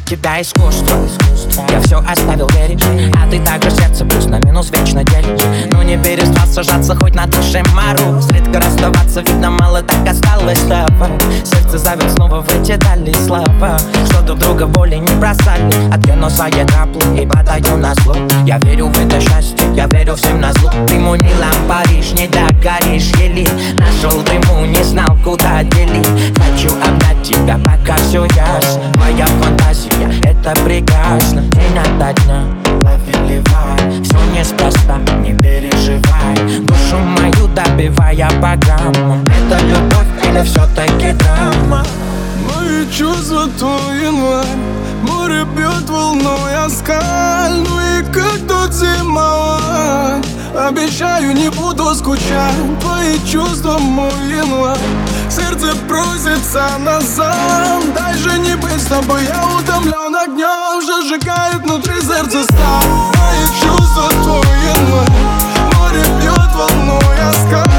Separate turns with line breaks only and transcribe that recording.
тебя искусство. Я все оставил верить, а ты также сердце плюс на минус вечно делишь. Ну не перестал сажаться хоть на душе мороз. Редко расставаться, видно, мало так осталось слова. Сердце зовет снова в эти дали слова, что друг друга боли не бросали. Откину свои каплы и падаю на зло. Я верю в это счастье, я верю всем на зло. Приму не Париж, не догоришь еле. Нашел дыму, не знал куда делить. Хочу обнять тебя, пока все ясно. Моя фантазия, это прекрасно. День ото дня, лови вайб. Все неспроста, не переживай. Душу мою добивая программу. Это любовь или все-таки драма?
Мои чувства твой январь. Море бьет волной о скаль. Ну и как тут зимовать? Обещаю, не буду скучать. Твои чувства мой январь. Сердце просится назад. Дай же не быть с тобой, я утомлен огнем. Сжигает внутри сердца сталь. Мои чувства твой январь. Море бьет волной о скаль.